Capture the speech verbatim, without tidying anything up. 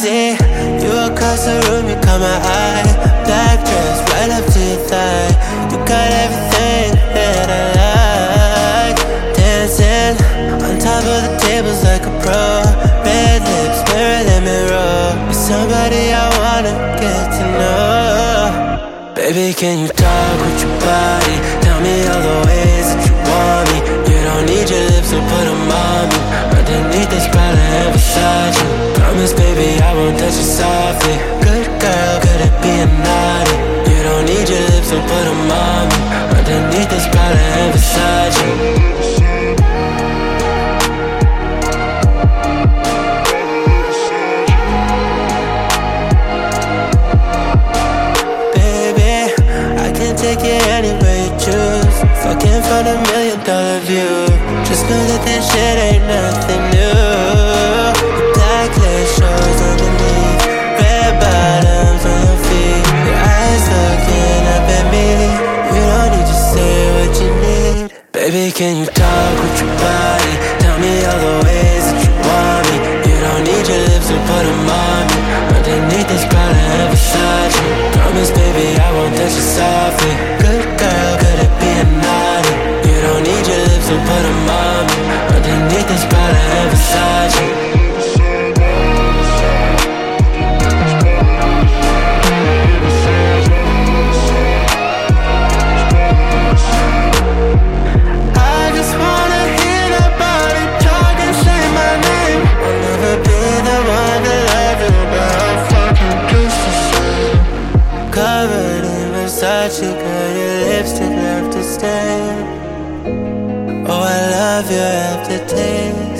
see you across the room, you caught my eye. Black dress right up to your thigh. You got everything that I like. Dancing on top of the tables like a pro. Red lips, mirror, let me roll. You're somebody I wanna get to know. Baby, can you talk with your body? Tell me all the ways that you want me. You don't need your lips, so put them on me. Underneath this Prada and Versace. Promise, baby, I won't touch you softly. Good girl, could it be a naughty? You don't need your lips, so put them on me. Underneath this Prada and Versace. Take it anywhere you choose. Fucking from a million dollar view. Just know that that shit ain't nothing new. The black lace shows underneath. Red bottoms on your feet. Your eyes looking up at me. You don't need to say what you need. Baby, can you talk with your body? Tell me all the ways that you want me. You don't need your lips, so put them on me. Underneath this Prada and Versace. Promise, baby, I won't touch you softly. Good girl, could it be a naughty? You don't need your lips, so put them on me. Underneath this Prada and Versace. Covered in Versace, girl, your lipstick left a stain. Oh, I love your aftertaste.